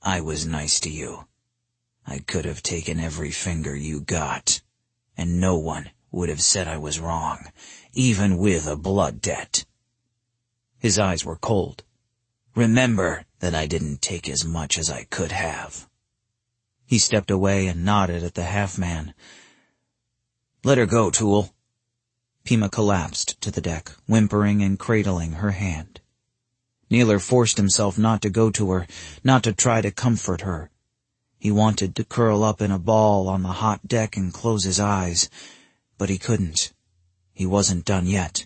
I was nice to you. I could have taken every finger you got, and no one would have said I was wrong, even with a blood debt." His eyes were cold. "Remember that I didn't take as much as I could have." He stepped away and nodded at the half-man. "Let her go, Tool." Pima collapsed to the deck, whimpering and cradling her hand. Naylor forced himself not to go to her, not to try to comfort her. He wanted to curl up in a ball on the hot deck and close his eyes, but he couldn't. He wasn't done yet.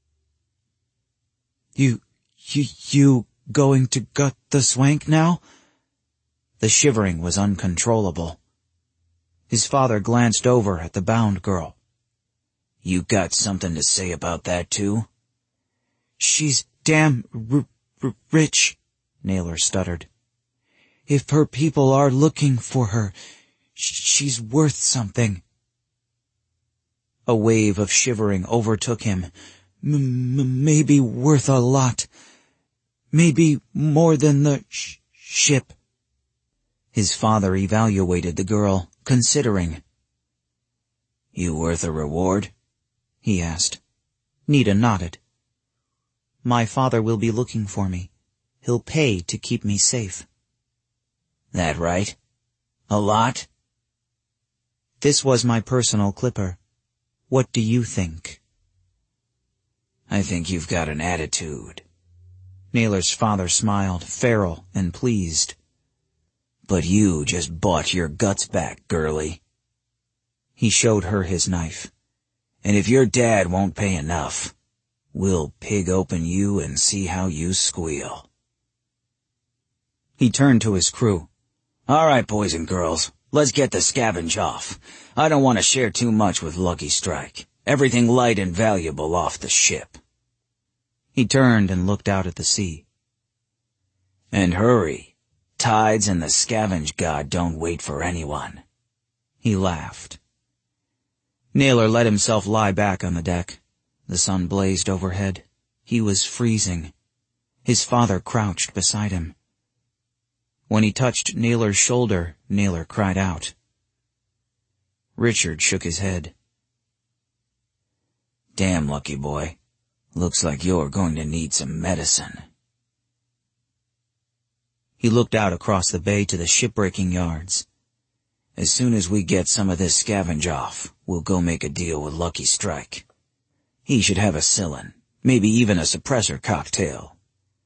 You going to gut the swank now?" The shivering was uncontrollable. His father glanced over at the bound girl. "You got something to say about that, too?" "She's damn rich," Naylor stuttered. "If her people are looking for her, she's worth something." A wave of shivering overtook him. Maybe worth a lot. Maybe more than the ship." His father evaluated the girl, considering. "You worth a reward?" he asked. Nita nodded. "My father will be looking for me. He'll pay to keep me safe." "That right? A lot?" "This was my personal clipper. What do you think?" "I think you've got an attitude." Naylor's father smiled, feral and pleased. "But you just bought your guts back, girlie." He showed her his knife. "And if your dad won't pay enough, we'll pig open you and see how you squeal." He turned to his crew. "All right, boys and girls, let's get the scavenge off. I don't want to share too much with Lucky Strike. Everything light and valuable off the ship." He turned and looked out at the sea. "And hurry. Tides and the scavenge god don't wait for anyone." He laughed. Naylor let himself lie back on the deck. The sun blazed overhead. He was freezing. His father crouched beside him. When he touched Naylor's shoulder, Naylor cried out. Richard shook his head. "Damn, Lucky boy. Looks like you're going to need some medicine." He looked out across the bay to the shipbreaking yards. "As soon as we get some of this scavenge off, we'll go make a deal with Lucky Strike. He should have a Cillin, maybe even a suppressor cocktail."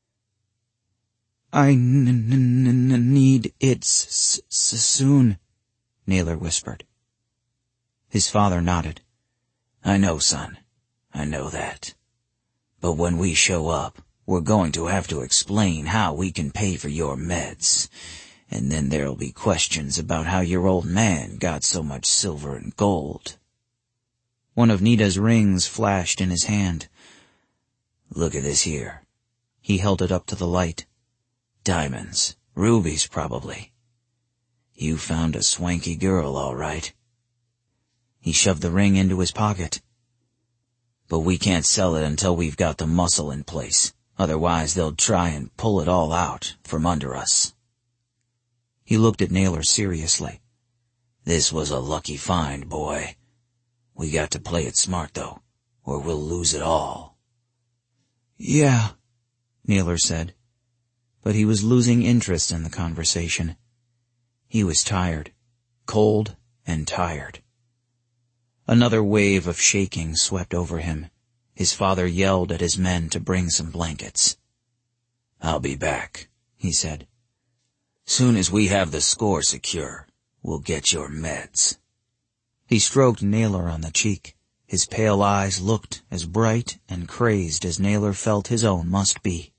"I need it soon," Naylor whispered. His father nodded. "I know, son. I know that. But when we show up, we're going to have to explain how we can pay for your meds, and then there'll be questions about how your old man got so much silver and gold." One of Nita's rings flashed in his hand. "Look at this here." He held it up to the light. "Diamonds. Rubies, probably. You found a swanky girl, all right." He shoved the ring into his pocket. "But we can't sell it until we've got the muscle in place. Otherwise they'll try and pull it all out from under us." He looked at Naylor seriously. "This was a lucky find, boy. We got to play it smart, though, or we'll lose it all." "Yeah," Naylor said, but he was losing interest in the conversation. He was tired, cold and tired. Another wave of shaking swept over him. His father yelled at his men to bring some blankets. "I'll be back," he said. "Soon as we have the score secure, we'll get your meds." He stroked Naylor on the cheek. His pale eyes looked as bright and crazed as Naylor felt his own must be.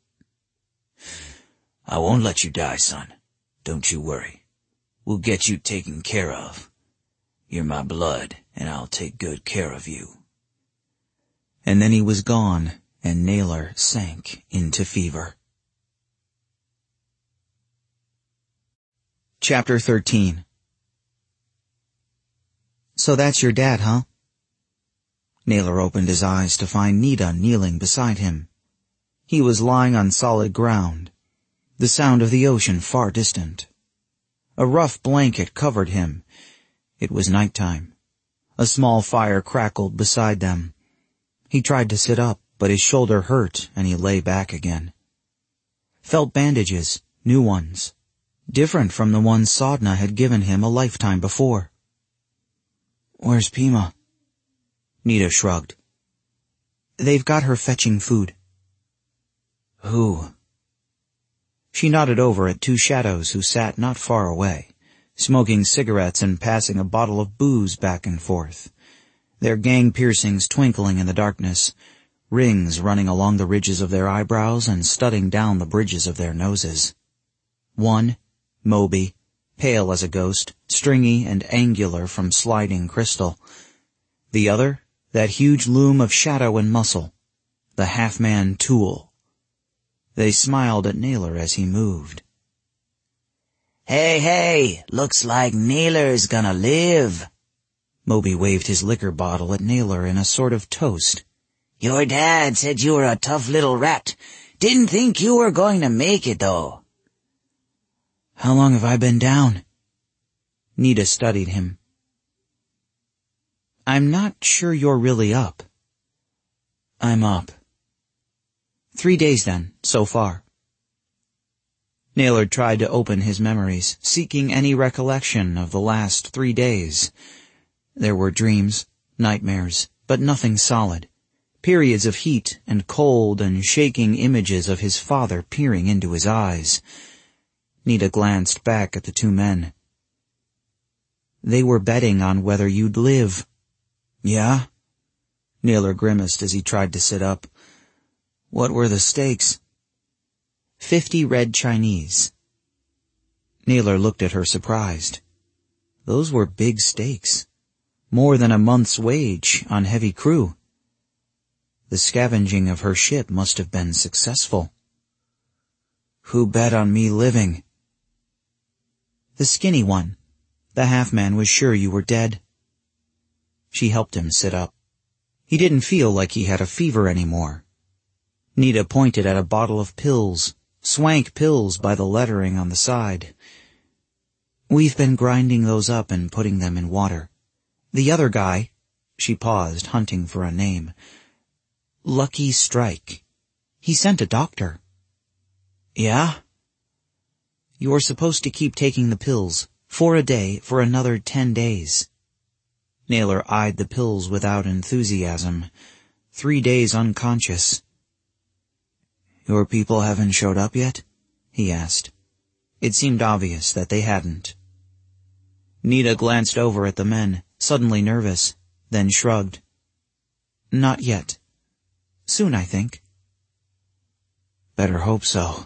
"I won't let you die, son. Don't you worry. We'll get you taken care of. You're my blood, and I'll take good care of you." And then he was gone, and Naylor sank into fever. Chapter 13. "So that's your dad, huh?" Naylor opened his eyes to find Nita kneeling beside him. He was lying on solid ground, the sound of the ocean far distant, A rough blanket covered him. It was nighttime. A small fire crackled beside them. He tried to sit up, but his shoulder hurt and he lay back again. Felt bandages, new ones, different from the ones Sodna had given him a lifetime before. "Where's Pima?" Nita shrugged. "They've got her fetching food." "Who?" She nodded over at two shadows who sat not far away, smoking cigarettes and passing a bottle of booze back and forth, their gang piercings twinkling in the darkness, rings running along the ridges of their eyebrows and studding down the bridges of their noses. One, Moby, pale as a ghost, stringy and angular from sliding crystal. The other, that huge loom of shadow and muscle, the half-man Tool. They smiled at Naylor as he moved. "Hey, looks like Naylor's gonna live." Moby waved his liquor bottle at Naylor in a sort of toast. "Your dad said you were a tough little rat. Didn't think you were going to make it, though." "How long have I been down?" Nita studied him. "I'm not sure you're really up." "I'm up." 3 days then, so far. Naylor tried to open his memories, seeking any recollection of the last 3 days. There were dreams, nightmares, but nothing solid. Periods of heat and cold and shaking images of his father peering into his eyes. Nita glanced back at the two men. "They were betting on whether you'd live." "Yeah?" Naylor grimaced as he tried to sit up. "What were the stakes?" 50 red Chinese. Naylor looked at her surprised. Those were big stakes. More than a month's wage on heavy crew. The scavenging of her ship must have been successful. "Who bet on me living?" "The skinny one. The half-man was sure you were dead." She helped him sit up. He didn't feel like he had a fever anymore. Nita pointed at a bottle of pills, Swank pills by the lettering on the side. "We've been grinding those up and putting them in water. The other guy," she paused, hunting for a name, "Lucky Strike. He sent a doctor." "Yeah?" "You're supposed to keep taking the pills, 4 a day for another 10 days. Naylor eyed the pills without enthusiasm. 3 days unconscious. "Your people haven't showed up yet?" he asked. It seemed obvious that they hadn't. Nita glanced over at the men, suddenly nervous, then shrugged. "Not yet. Soon, I think." "Better hope so."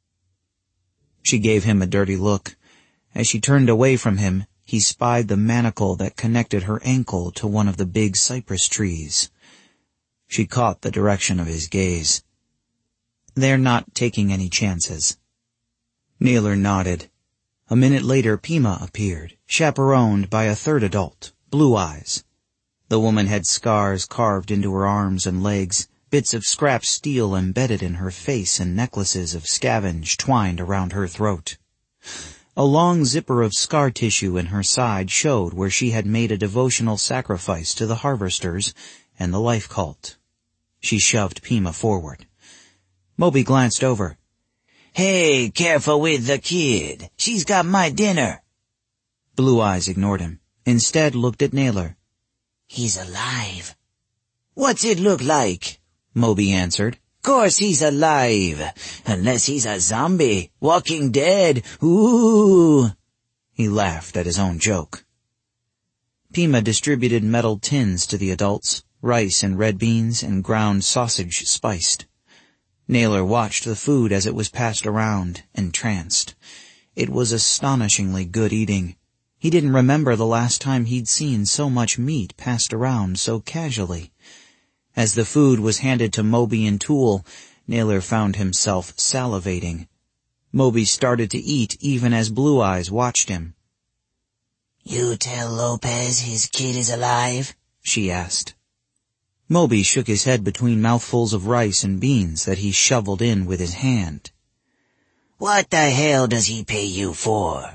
She gave him a dirty look. As she turned away from him, he spied the manacle that connected her ankle to one of the big cypress trees. She caught the direction of his gaze. "They're not taking any chances." Naylor nodded. A minute later, Pima appeared, chaperoned by a third adult, Blue Eyes. The woman had scars carved into her arms and legs, bits of scrap steel embedded in her face and necklaces of scavenge twined around her throat. A long zipper of scar tissue in her side showed where she had made a devotional sacrifice to the harvesters and the life cult. She shoved Pima forward. Moby glanced over. "Hey, careful with the kid. She's got my dinner." Blue Eyes ignored him. Instead looked at Naylor. "He's alive." "What's it look like?" Moby answered. "Course he's alive. Unless he's a zombie. Walking Dead. Ooh." He laughed at his own joke. Pima distributed metal tins to the adults, rice and red beans and ground sausage spiced. Naylor watched the food as it was passed around, entranced. It was astonishingly good eating. He didn't remember the last time he'd seen so much meat passed around so casually. As the food was handed to Moby and Tool, Naylor found himself salivating. Moby started to eat even as Blue Eyes watched him. "You tell Lopez his kid is alive?" she asked. Moby shook his head between mouthfuls of rice and beans that he shoveled in with his hand. "What the hell does he pay you for?"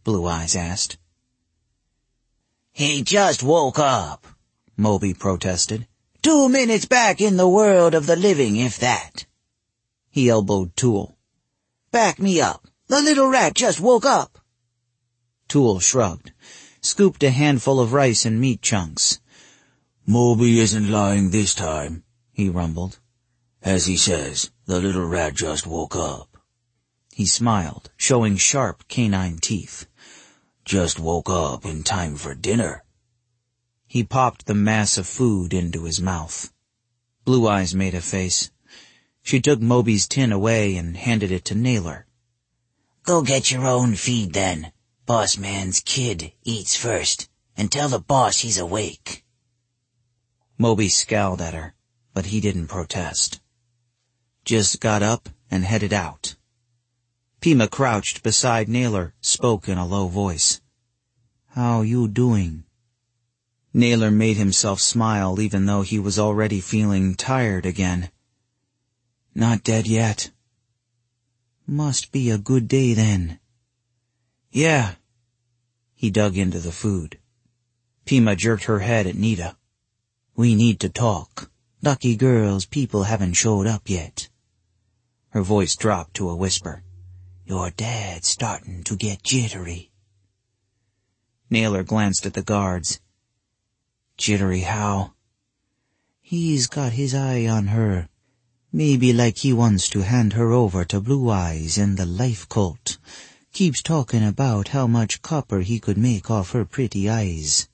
Blue Eyes asked. "He just woke up," Moby protested. 2 minutes back in the world of the living, if that." He elbowed Tool. "Back me up. The little rat just woke up." Tool shrugged, scooped a handful of rice and meat chunks. "Moby isn't lying this time," he rumbled. "As he says, the little rat just woke up." He smiled, showing sharp canine teeth. "Just woke up in time for dinner." He popped the mass of food into his mouth. Blue Eyes made a face. She took Moby's tin away and handed it to Naylor. "Go get your own feed, then. Boss man's kid eats first, and tell the boss he's awake." Moby scowled at her, but he didn't protest. Just got up and headed out. Pima crouched beside Naylor, spoke in a low voice. "How you doing?" Naylor made himself smile even though he was already feeling tired again. "Not dead yet." "Must be a good day then." "Yeah." He dug into the food. Pima jerked her head at Nita. "We need to talk. Lucky girls, people haven't showed up yet." Her voice dropped to a whisper. "Your dad's starting to get jittery." Naylor glanced at the guards. "Jittery how?" "He's got his eye on her. Maybe like he wants to hand her over to Blue Eyes and the life cult. Keeps talking about how much copper he could make off her pretty eyes."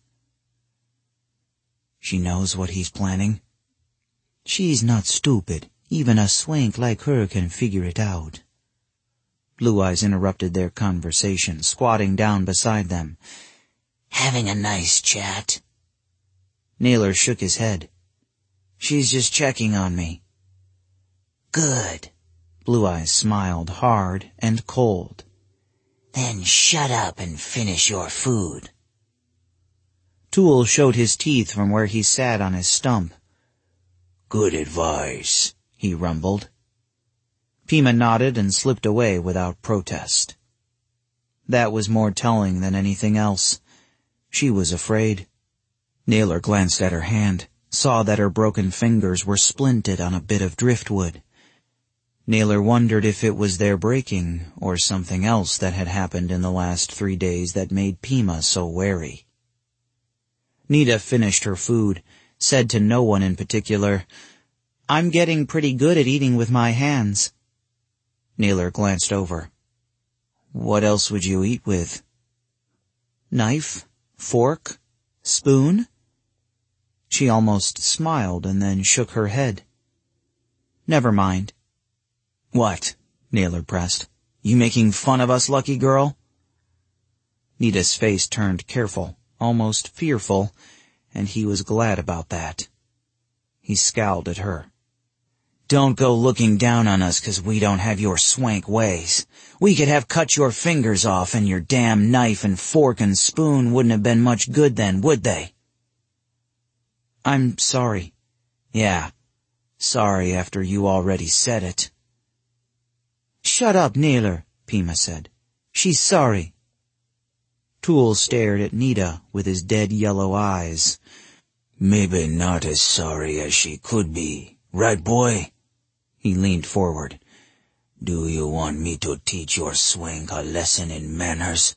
"She knows what he's planning?" "She's not stupid. Even a swank like her can figure it out." Blue Eyes interrupted their conversation, squatting down beside them. "Having a nice chat?" Naylor shook his head. "She's just checking on me." "Good." Blue Eyes smiled hard and cold. "Then shut up and finish your food." Tool showed his teeth from where he sat on his stump. "Good advice," he rumbled. Pima nodded and slipped away without protest. That was more telling than anything else. She was afraid. Naylor glanced at her hand, saw that her broken fingers were splinted on a bit of driftwood. Naylor wondered if it was their breaking or something else that had happened in the last 3 days that made Pima so wary. Nita finished her food, said to no one in particular, "I'm getting pretty good at eating with my hands." Naylor glanced over. "What else would you eat with?" "Knife? Fork? Spoon?" She almost smiled and then shook her head. "Never mind." "What?" Naylor pressed. "You making fun of us, lucky girl?" Nita's face turned careful, almost fearful, and he was glad about that. He scowled at her. "Don't go looking down on us 'cause we don't have your swank ways. We could have cut your fingers off and your damn knife and fork and spoon wouldn't have been much good then, would they?" "I'm sorry." "Yeah, sorry after you already said it." "Shut up, Naylor," Pima said. "She's sorry." Tool stared at Nita with his dead yellow eyes. "Maybe not as sorry as she could be, right, boy?" He leaned forward. "Do you want me to teach your swank a lesson in manners?"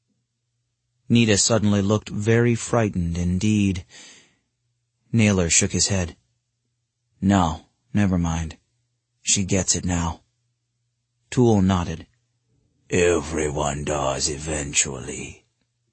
Nita suddenly looked very frightened indeed. Naylor shook his head. "No, never mind. She gets it now." Tool nodded. "Everyone does eventually."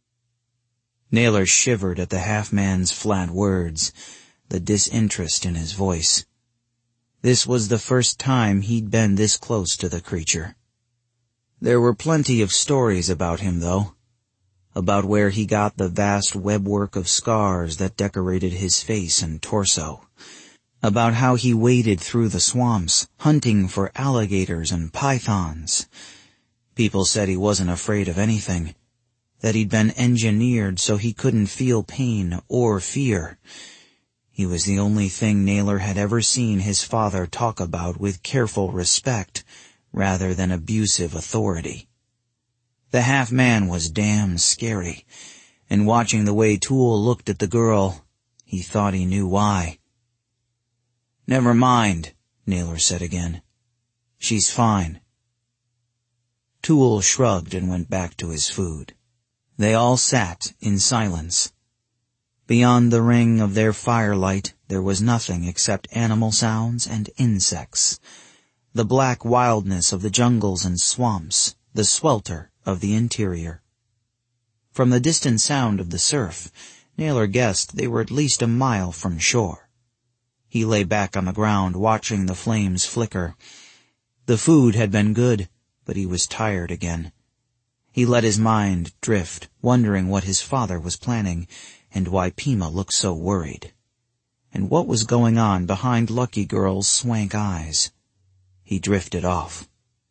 Naylor shivered at the half-man's flat words, the disinterest in his voice. This was the first time he'd been this close to the creature. There were plenty of stories about him, though. About where he got the vast webwork of scars that decorated his face and torso. About how he waded through the swamps, hunting for alligators and pythons. People said he wasn't afraid of anything, that he'd been engineered so he couldn't feel pain or fear. He was the only thing Naylor had ever seen his father talk about with careful respect rather than abusive authority. The half-man was damn scary, and watching the way Toole looked at the girl, he thought he knew why. "Never mind," Naylor said again. "She's fine." Toole shrugged and went back to his food. They all sat in silence. Beyond the ring of their firelight, there was nothing except animal sounds and insects, the black wildness of the jungles and swamps, the swelter of the interior. From the distant sound of the surf, Naylor guessed they were at least a mile from shore. He lay back on the ground, watching the flames flicker. The food had been good, but he was tired again. He let his mind drift, wondering what his father was planning, and why Pima looked so worried. And what was going on behind Lucky Girl's swank eyes. He drifted off.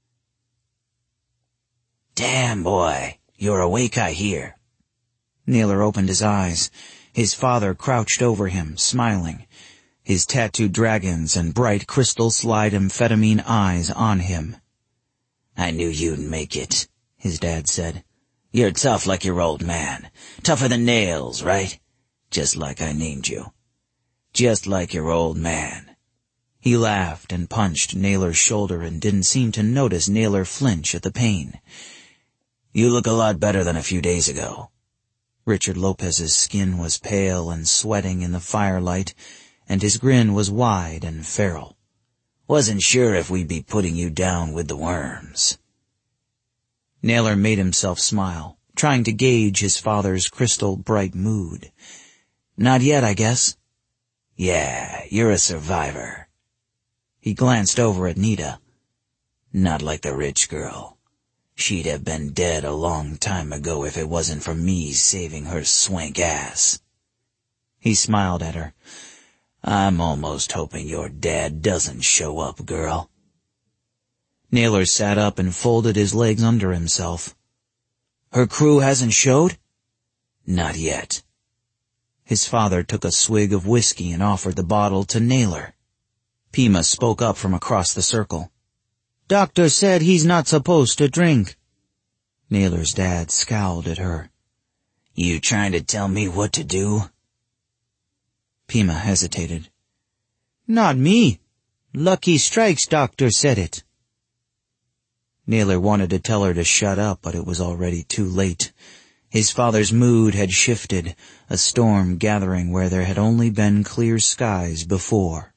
"Damn, boy, you're awake, I hear." Naylor opened his eyes. His father crouched over him, smiling, his tattooed dragons and bright crystal slide amphetamine eyes on him. "I knew you'd make it," his dad said. "You're tough like your old man. Tougher than nails, right? Just like I named you. Just like your old man." He laughed and punched Naylor's shoulder and didn't seem to notice Naylor flinch at the pain. "You look a lot better than a few days ago." Richard Lopez's skin was pale and sweating in the firelight, and his grin was wide and feral. "Wasn't sure if we'd be putting you down with the worms." Naylor made himself smile, trying to gauge his father's crystal-bright mood. "Not yet, I guess." "Yeah, you're a survivor." He glanced over at Nita. "Not like the rich girl. She'd have been dead a long time ago if it wasn't for me saving her swank ass." He smiled at her. "I'm almost hoping your dad doesn't show up, girl." Naylor sat up and folded his legs under himself. "Her crew hasn't showed?" "Not yet." His father took a swig of whiskey and offered the bottle to Naylor. Pima spoke up from across the circle. "Doctor said he's not supposed to drink." Naylor's dad scowled at her. "You trying to tell me what to do?" Pima hesitated. "Not me. Lucky Strike's doctor said it." Naylor wanted to tell her to shut up, but it was already too late. His father's mood had shifted, a storm gathering where there had only been clear skies before.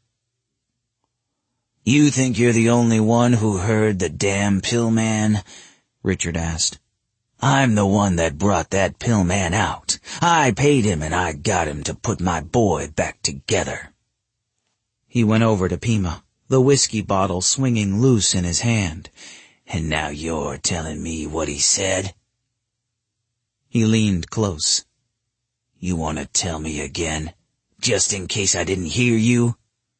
"You think you're the only one who heard the damn Pillman?" Richard asked. "I'm the one that brought that Pillman out. I paid him and I got him to put my boy back together." He went over to Pima, the whiskey bottle swinging loose in his hand. "And now you're telling me what he said?" He leaned close. "You want to tell me again, just in case I didn't hear you?"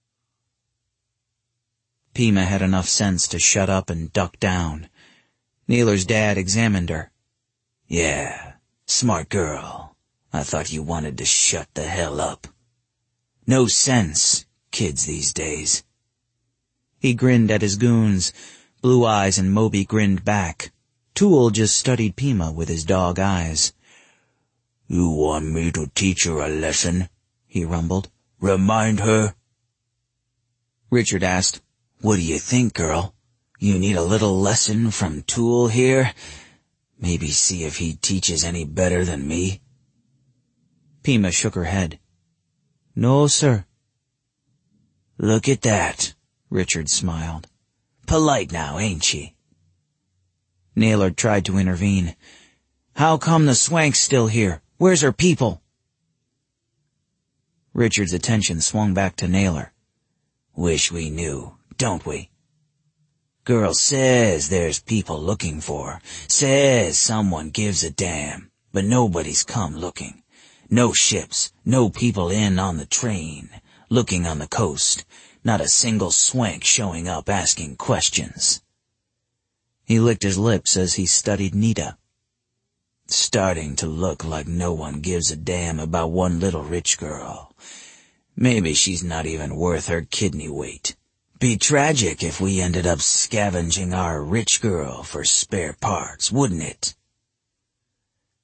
Pima had enough sense to shut up and duck down. Naylor's dad examined her. "Yeah, smart girl. I thought you wanted to shut the hell up. No sense, kids these days." He grinned at his goons. Blue Eyes and Moby grinned back. Toole just studied Pima with his dog eyes. "You want me to teach her a lesson?" he rumbled. "Remind her?" Richard asked, "What do you think, girl? You need a little lesson from Toole here? Maybe see if he teaches any better than me?" Pima shook her head. "No, sir." "Look at that," Richard smiled. "Polite now, ain't she?" Naylor tried to intervene. "How come the swank's still here? Where's her people?" Richard's attention swung back to Naylor. "Wish we knew, don't we? Girl says there's people looking for her, says someone gives a damn, but nobody's come looking. No ships, no people in on the train, looking on the coast, not a single swank showing up asking questions." He licked his lips as he studied Nita. "Starting to look like no one gives a damn about one little rich girl. Maybe she's not even worth her kidney weight. Be tragic if we ended up scavenging our rich girl for spare parts, wouldn't it?"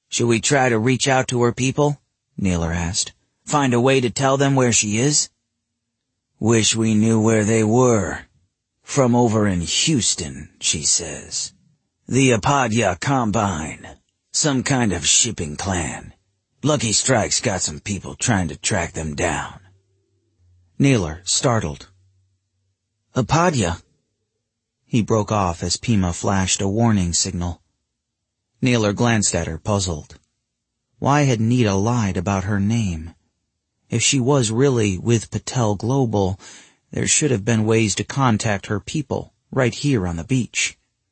Should we try to reach out to her people? Naylor asked. Find a way to tell them where she is? Wish we knew where they were. From over in Houston, she says. The Apadya Combine. Some kind of shipping clan. Lucky Strike's got some people trying to track them down. Naylor, startled. Apadya? He broke off as Pima flashed a warning signal. Naylor glanced at her, puzzled. Why had Nita lied about her name? If she was really with Patel Global, there should have been ways to contact her people, right here on the beach.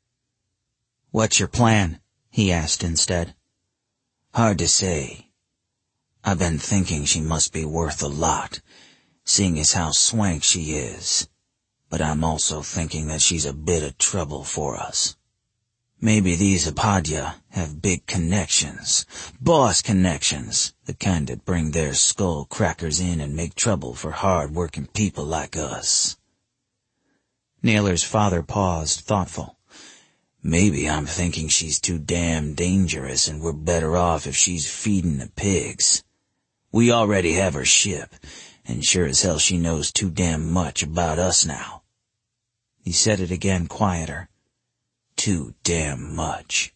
What's your plan? He asked instead. Hard to say. I've been thinking she must be worth a lot, seeing as how swank she is. But I'm also thinking that she's a bit of trouble for us. Maybe these Apadya have big connections, boss connections, the kind that bring their skull crackers in and make trouble for hard-working people like us. Naylor's father paused, thoughtful. Maybe I'm thinking she's too damn dangerous and we're better off if she's feeding the pigs. We already have her ship, and sure as hell she knows too damn much about us now. He said it again, quieter. Too damn much.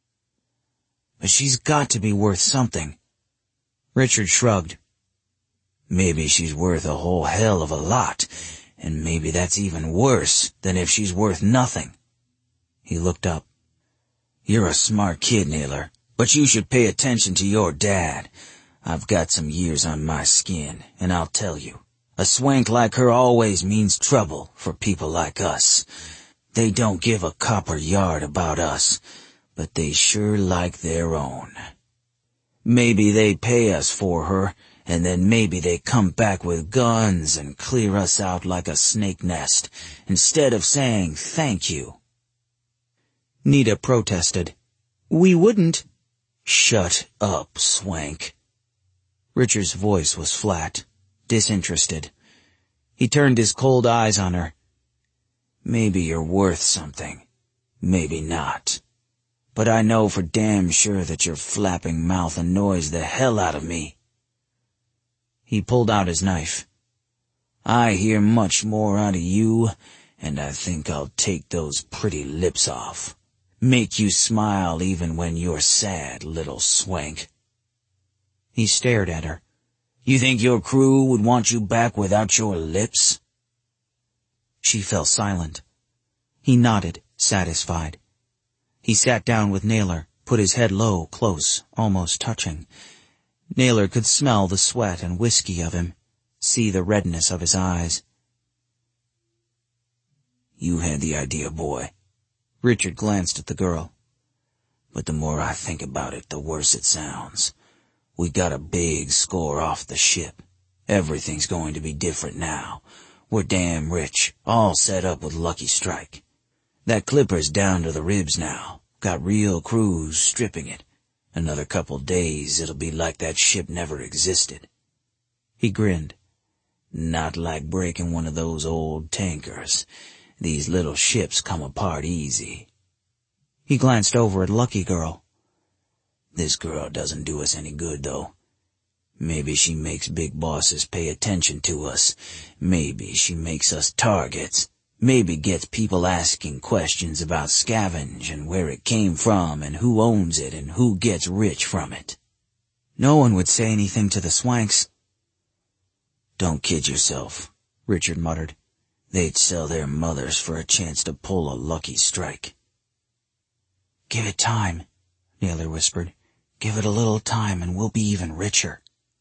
But she's got to be worth something. Richard shrugged. Maybe she's worth a whole hell of a lot, and maybe that's even worse than if she's worth nothing. He looked up. You're a smart kid, Naylor, but you should pay attention to your dad. I've got some years on my skin, and I'll tell you, a swank like her always means trouble for people like us. They don't give a copper yard about us, but they sure like their own. Maybe they pay us for her, and then maybe they come back with guns and clear us out like a snake nest, instead of saying thank you. Nita protested. We wouldn't. Shut up, swank. Richard's voice was flat, disinterested. He turned his cold eyes on her. Maybe you're worth something. Maybe not. But I know for damn sure that your flapping mouth annoys the hell out of me. He pulled out his knife. I hear much more out of you, and I think I'll take those pretty lips off. Make you smile even when you're sad, little swank. He stared at her. You think your crew would want you back without your lips? She fell silent. He nodded, satisfied. He sat down with Naylor, put his head low, close, almost touching. Naylor could smell the sweat and whiskey of him, see the redness of his eyes. You had the idea, boy. Richard glanced at the girl. But the more I think about it, the worse it sounds. We got a big score off the ship. Everything's going to be different now. We're damn rich, all set up with Lucky Strike. That clipper's down to the ribs now. Got real crews stripping it. Another couple days, it'll be like that ship never existed. He grinned. Not like breaking one of those old tankers. These little ships come apart easy. He glanced over at Lucky Girl. This girl doesn't do us any good, though. Maybe she makes big bosses pay attention to us. Maybe she makes us targets. Maybe gets people asking questions about scavenge and where it came from and who owns it and who gets rich from it. No one would say anything to the swanks. Don't kid yourself, Richard muttered. They'd sell their mothers for a chance to pull a Lucky Strike. Give it time, Naylor whispered. Give it a little time and we'll be even richer.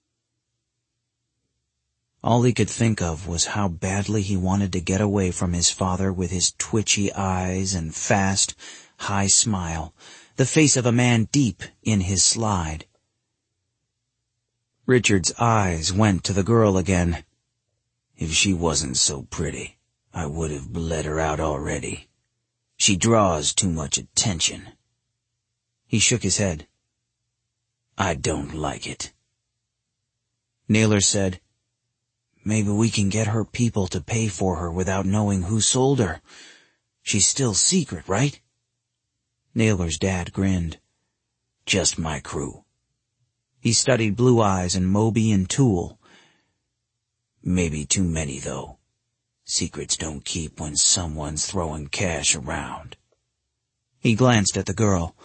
All he could think of was how badly he wanted to get away from his father with his twitchy eyes and fast, high smile, the face of a man deep in his slide. Richard's eyes went to the girl again. If she wasn't so pretty, I would have bled her out already. She draws too much attention. He shook his head. I don't like it. Naylor said, Maybe we can get her people to pay for her without knowing who sold her. She's still secret, right? Naylor's dad grinned. Just my crew. He studied Blue Eyes and Moby and Tool. Maybe too many, though. Secrets don't keep when someone's throwing cash around. He glanced at the girl.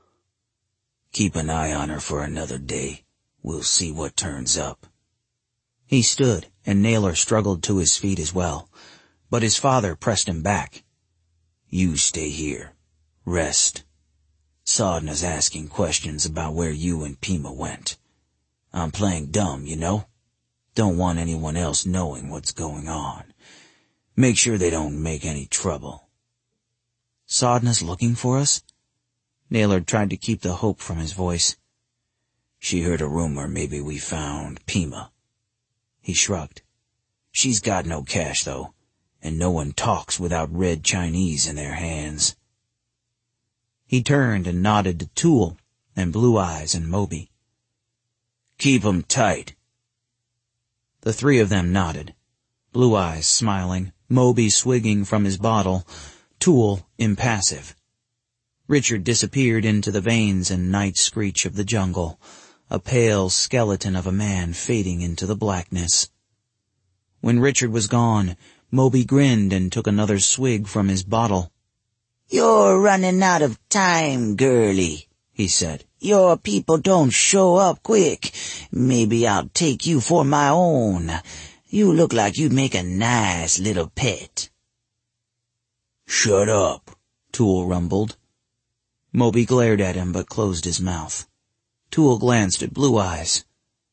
Keep an eye on her for another day. We'll see what turns up. He stood, and Naylor struggled to his feet as well, but his father pressed him back. You stay here. Rest. Sodna's asking questions about where you and Pima went. I'm playing dumb, you know? Don't want anyone else knowing what's going on. Make sure they don't make any trouble. Sodna's looking for us? Naylor tried to keep the hope from his voice. She heard a rumor maybe we found Pima. He shrugged. She's got no cash, though, and no one talks without red Chinese in their hands. He turned and nodded to Tool and Blue Eyes and Moby. Keep 'em tight. The three of them nodded. Blue Eyes smiling, Moby swigging from his bottle, Tool impassive. Richard disappeared into the veins and night screech of the jungle, a pale skeleton of a man fading into the blackness. When Richard was gone, Moby grinned and took another swig from his bottle. You're running out of time, girlie, he said. Your people don't show up quick. Maybe I'll take you for my own. You look like you'd make a nice little pet. Shut up, Tool rumbled. Moby glared at him but closed his mouth. Tool glanced at Blue Eyes.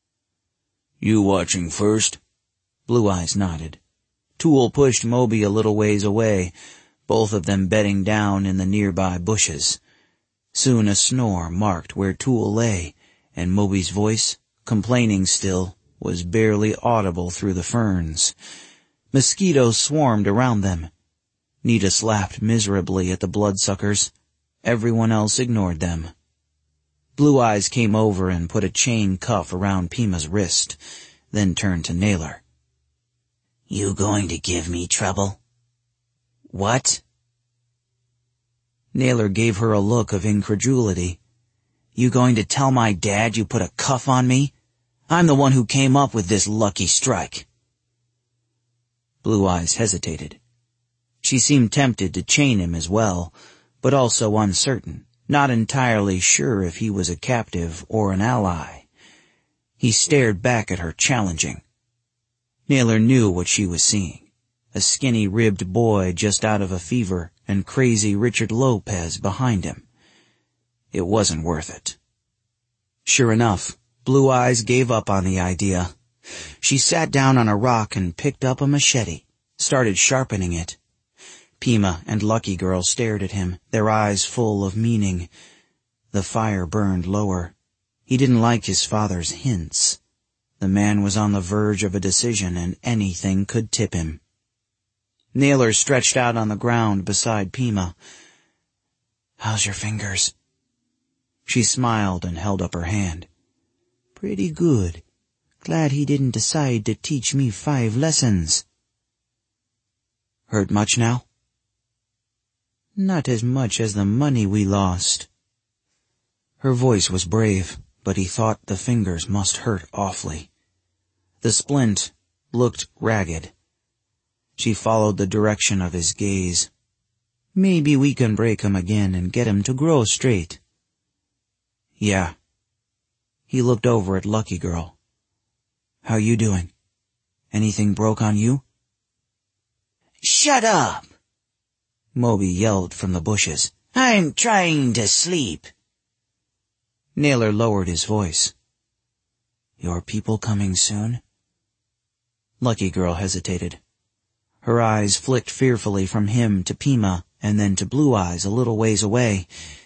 You watching first? Blue Eyes nodded. Tool pushed Moby a little ways away, both of them bedding down in the nearby bushes. Soon a snore marked where Tool lay, and Moby's voice, complaining still, was barely audible through the ferns. Mosquitoes swarmed around them. Nita laughed miserably at the bloodsuckers. Everyone else ignored them. Blue Eyes came over and put a chain cuff around Pima's wrist, then turned to Naylor. You going to give me trouble? What? Naylor gave her a look of incredulity. You going to tell my dad you put a cuff on me? I'm the one who came up with this lucky strike. Blue Eyes hesitated. She seemed tempted to chain him as well, but also uncertain, not entirely sure if he was a captive or an ally. He stared back at her, challenging. Naylor knew what she was seeing. A skinny-ribbed boy just out of a fever and crazy Richard Lopez behind him. It wasn't worth it. Sure enough, Blue Eyes gave up on the idea. She sat down on a rock and picked up a machete, started sharpening it. Pima and Lucky Girl stared at him, their eyes full of meaning. The fire burned lower. He didn't like his father's hints. The man was on the verge of a decision, and anything could tip him. Naylor stretched out on the ground beside Pima. How's your fingers? She smiled and held up her hand. Pretty good. Glad he didn't decide to teach me 5 lessons. Hurt much now? Not as much as the money we lost. Her voice was brave, but he thought the fingers must hurt awfully. The splint looked ragged. She followed the direction of his gaze. Maybe we can break 'em again and get 'em to grow straight. Yeah. He looked over at Lucky Girl. How you doing? Anything broke on you? Shut up! Moby yelled from the bushes. I'm trying to sleep. Naylor lowered his voice. Your people coming soon? Lucky Girl hesitated. Her eyes flicked fearfully from him to Pima and then to Blue Eyes a little ways away.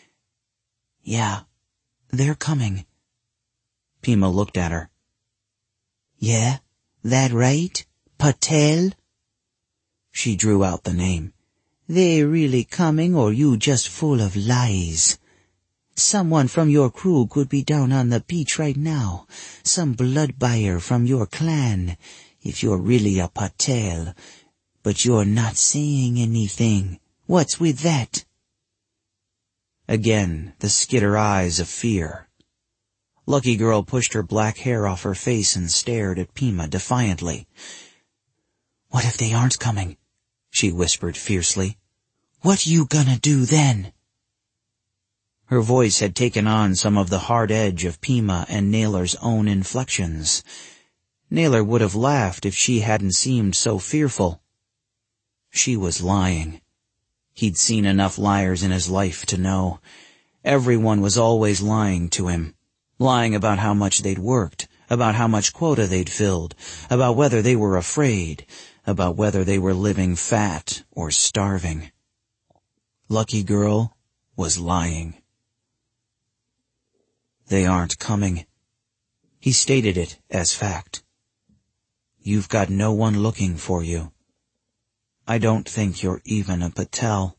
Yeah, they're coming. Pima looked at her. Yeah, that right? Patel? She drew out the name. They really coming, or you just full of lies? Someone from your crew could be down on the beach right now. Some blood buyer from your clan, if you're really a Patel. But you're not saying anything. What's with that? Again, the skitter eyes of fear. Lucky Girl pushed her black hair off her face and stared at Pima defiantly. "What if they aren't coming?" she whispered fiercely. "What you gonna do then?" Her voice had taken on some of the hard edge of Pima and Naylor's own inflections. Naylor would have laughed if she hadn't seemed so fearful. She was lying. He'd seen enough liars in his life to know. Everyone was always lying to him. Lying about how much they'd worked, about how much quota they'd filled, about whether they were afraid, about whether they were living fat or starving. Lucky Girl was lying. "They aren't coming." He stated it as fact. "You've got no one looking for you. I don't think you're even a Patel."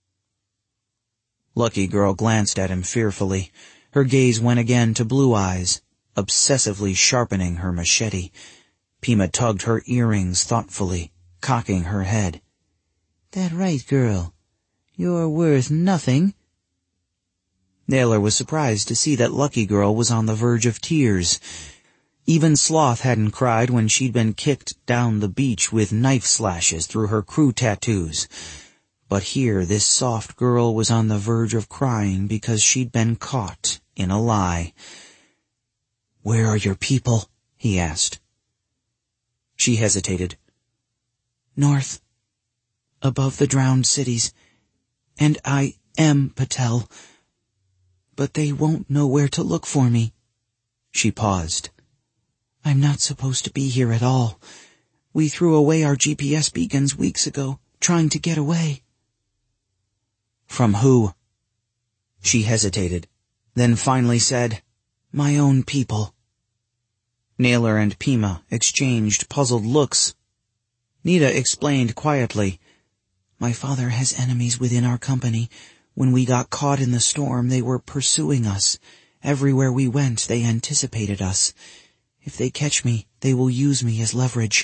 Lucky Girl glanced at him fearfully. Her gaze went again to Blue Eyes, obsessively sharpening her machete. Pima tugged her earrings thoughtfully, cocking her head. "That right, girl? You're worth nothing." Naylor was surprised to see that Lucky Girl was on the verge of tears. Even Sloth hadn't cried when she'd been kicked down the beach with knife slashes through her crew tattoos. But here this soft girl was on the verge of crying because she'd been caught in a lie. "Where are your people?" he asked. She hesitated. "North, above the drowned cities, and I am Patel. But they won't know where to look for me." She paused. "I'm not supposed to be here at all. We threw away our GPS beacons weeks ago, trying to get away." "From who?" She hesitated, then finally said, "My own people." Naylor and Pima exchanged puzzled looks. Nita explained quietly, "My father has enemies within our company. When we got caught in the storm, they were pursuing us. Everywhere we went, they anticipated us. If they catch me, they will use me as leverage."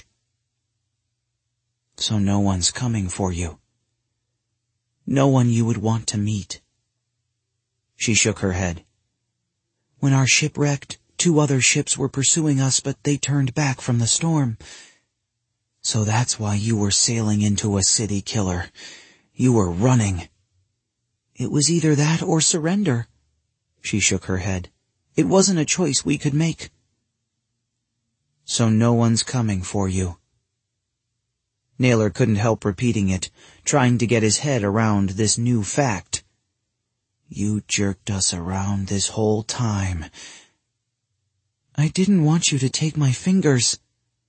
"So no one's coming for you?" "No one you would want to meet." She shook her head. "When our ship wrecked, 2 other ships were pursuing us, but they turned back from the storm." "So that's why you were sailing into a city killer. You were running." "It was either that or surrender." She shook her head. "It wasn't a choice we could make." "So no one's coming for you." Naylor couldn't help repeating it, trying to get his head around this new fact. "You jerked us around this whole time." "I didn't want you to take my fingers."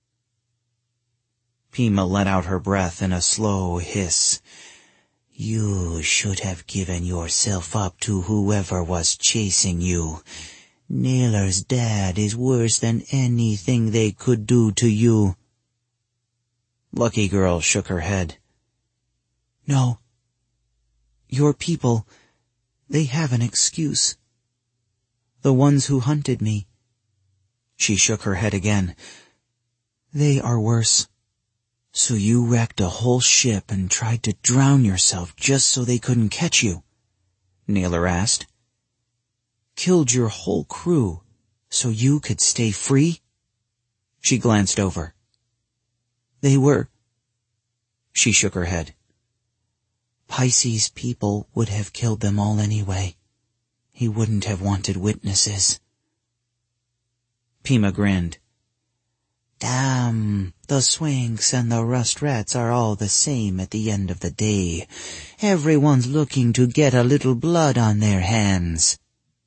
Pima let out her breath in a slow hiss. "You should have given yourself up to whoever was chasing you. Naylor's dad is worse than anything they could do to you." Lucky Girl shook her head. "No. Your people, they have an excuse. The ones who hunted me." She shook her head again. "They are worse." "So you wrecked a whole ship and tried to drown yourself just so they couldn't catch you?" Naylor asked. "Killed your whole crew so you could stay free?" She glanced over. "They were." She shook her head. "Pisces' people would have killed them all anyway. He wouldn't have wanted witnesses." Pima grinned. "Damn, the Swanks and the Rust Rats are all the same at the end of the day. Everyone's looking to get a little blood on their hands."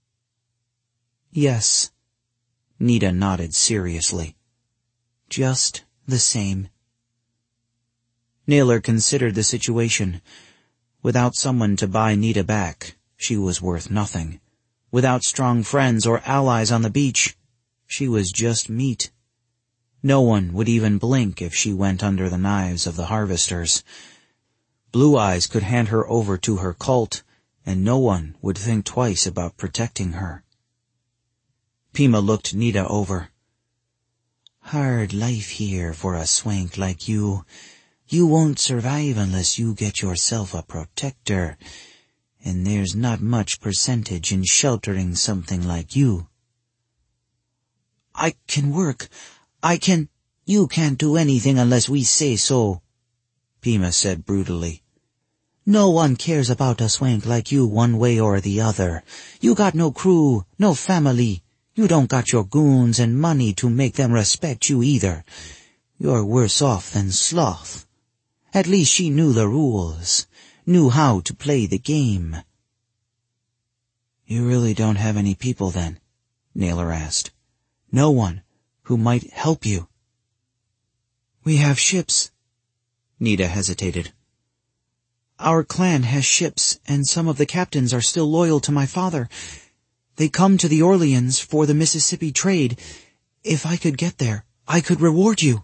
"Yes." Nita nodded seriously. "Just the same." Naylor considered the situation. Without someone to buy Nita back, she was worth nothing. Without strong friends or allies on the beach, she was just meat. No one would even blink if she went under the knives of the harvesters. Blue Eyes could hand her over to her cult, and no one would think twice about protecting her. Pima looked Nita over. "Hard life here for a swank like you. You won't survive unless you get yourself a protector. and there's not much percentage in sheltering something like you. I can work. You can't do anything unless we say so, Pima said brutally. No one cares about a swank like you one way or the other. You got no crew, no family. You don't got your goons and money to make them respect you either. You're worse off than Sloth. At least she knew the rules, knew how to play the game. You really don't have any people then? Naylor asked. No one who might help you? We have ships. Nita hesitated. Our clan has ships, and some of the captains are still loyal to my father. They come to the Orleans for the Mississippi trade. If I could get there, I could reward you.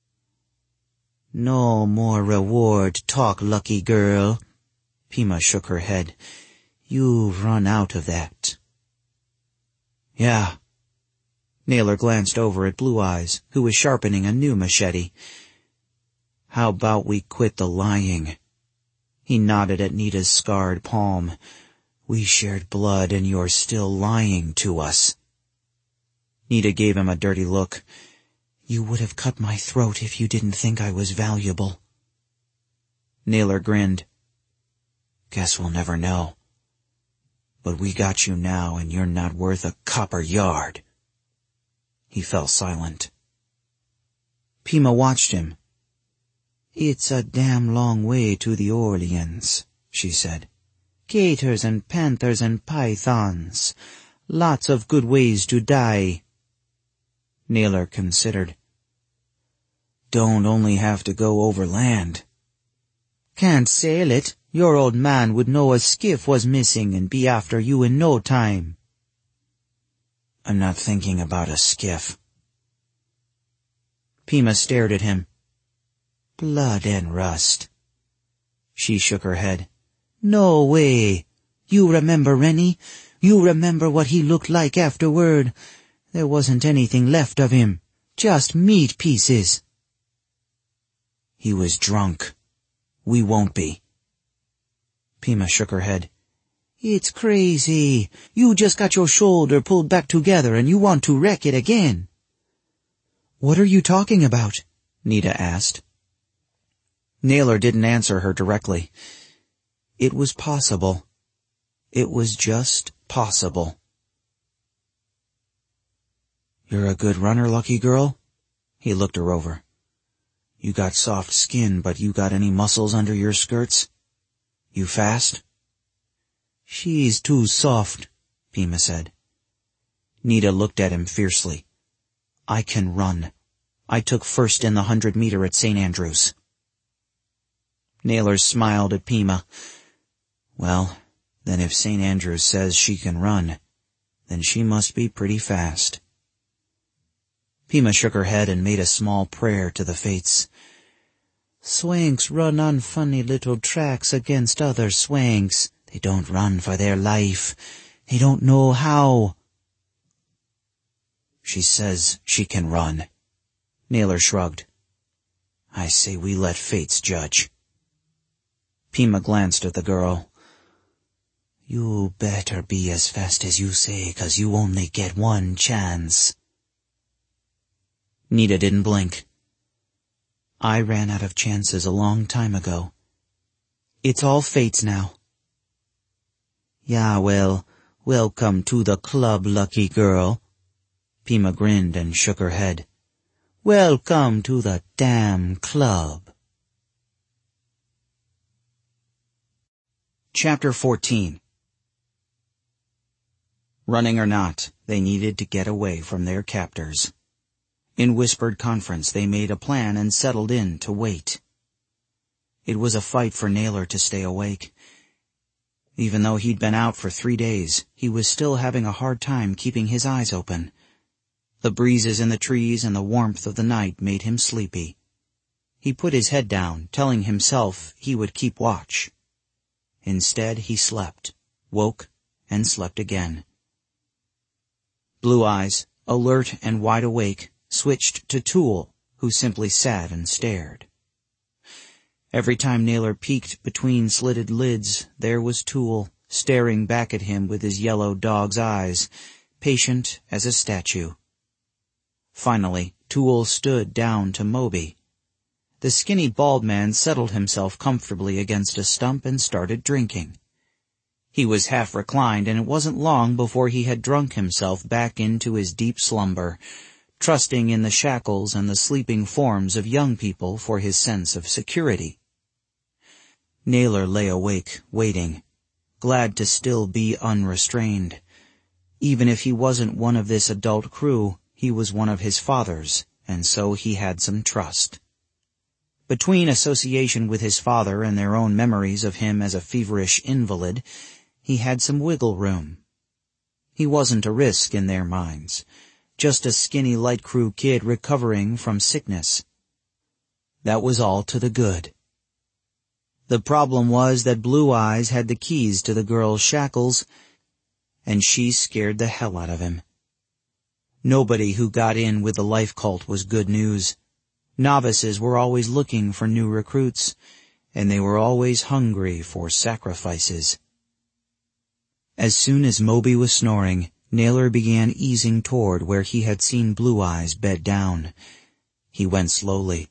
No more reward talk, lucky girl. Pima shook her head. You've run out of that. Yeah. Naylor glanced over at Blue Eyes, who was sharpening a new machete. How about we quit the lying? He nodded at Nita's scarred palm. We shared blood and you're still lying to us. Nita gave him a dirty look. You would have cut my throat if you didn't think I was valuable. Naylor grinned. Guess we'll never know. But we got you now and you're not worth a copper yard. He fell silent. Pima watched him. It's a damn long way to the Orleans, she said. Gators and panthers and pythons. Lots of good ways to die. Naylor considered. Don't only have to go over land. Can't sail it. Your old man would know a skiff was missing and be after you in no time. I'm not thinking about a skiff. Pima stared at him. Blood and rust. She shook her head. No way. You remember Rennie? You remember what he looked like afterward? There wasn't anything left of him. Just meat pieces. He was drunk. We won't be. Pima shook her head. It's crazy. You just got your shoulder pulled back together and you want to wreck it again. What are you talking about? Nita asked. Naylor didn't answer her directly. It was possible. It was just possible. You're a good runner, lucky girl? He looked her over. You got soft skin, but you got any muscles under your skirts? You fast? She's too soft, Pima said. Nita looked at him fiercely. I can run. I took first in the 100-meter at St. Andrews. Naylor smiled at Pima. Well, then if St. Andrews says she can run, then she must be pretty fast. Pima shook her head and made a small prayer to the fates. Swanks run on funny little tracks against other swanks. They don't run for their life. They don't know how. She says she can run. Naylor shrugged. I say we let fates judge. Pima glanced at the girl. You better be as fast as you say, 'cause you only get one chance. Nita didn't blink. I ran out of chances a long time ago. It's all fates now. Yeah, well, welcome to the club, lucky girl. Pima grinned and shook her head. Welcome to the damn club. Chapter 14. Running or not, they needed to get away from their captors. In whispered conference, they made a plan and settled in to wait. It was a fight for Naylor to stay awake. Even though he'd been out for 3 days, he was still having a hard time keeping his eyes open. The breezes in the trees and the warmth of the night made him sleepy. He put his head down, telling himself he would keep watch. Instead, he slept, woke, and slept again. Blue Eyes, alert and wide awake, switched to Toole, who simply sat and stared. Every time Naylor peeked between slitted lids, there was Toole, staring back at him with his yellow dog's eyes, patient as a statue. Finally, Toole stood down to Moby. The skinny bald man settled himself comfortably against a stump and started drinking. He was half reclined, and it wasn't long before he had drunk himself back into his deep slumber, trusting in the shackles and the sleeping forms of young people for his sense of security. Naylor lay awake, waiting, glad to still be unrestrained. Even if he wasn't one of this adult crew, he was one of his father's, and so he had some trust. Between association with his father and their own memories of him as a feverish invalid, he had some wiggle room. He wasn't a risk in their minds, just a skinny light crew kid recovering from sickness. That was all to the good. The problem was that Blue Eyes had the keys to the girl's shackles, and she scared the hell out of him. Nobody who got in with the life cult was good news. Novices were always looking for new recruits, and they were always hungry for sacrifices. As soon as Moby was snoring, Naylor began easing toward where he had seen Blue Eyes bed down. He went slowly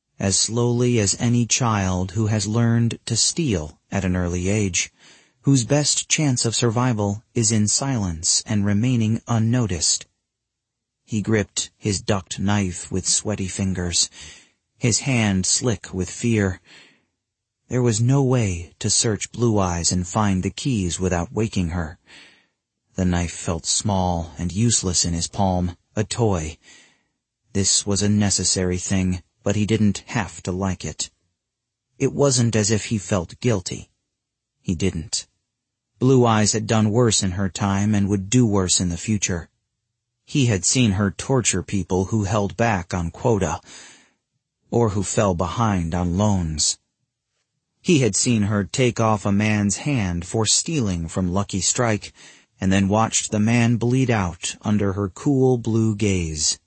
as any child who has learned to steal at an early age, whose best chance of survival is in silence and remaining unnoticed. He gripped his ducked knife with sweaty fingers, his hand slick with fear. There was no way to search Blue Eyes and find the keys without waking her. The knife felt small and useless in his palm, a toy. This was a necessary thing, but he didn't have to like it. It wasn't as if he felt guilty. He didn't. Blue Eyes had done worse in her time and would do worse in the future. He had seen her torture people who held back on quota, or who fell behind on loans. He had seen her take off a man's hand for stealing from Lucky Strike, and then watched the man bleed out under her cool blue gaze.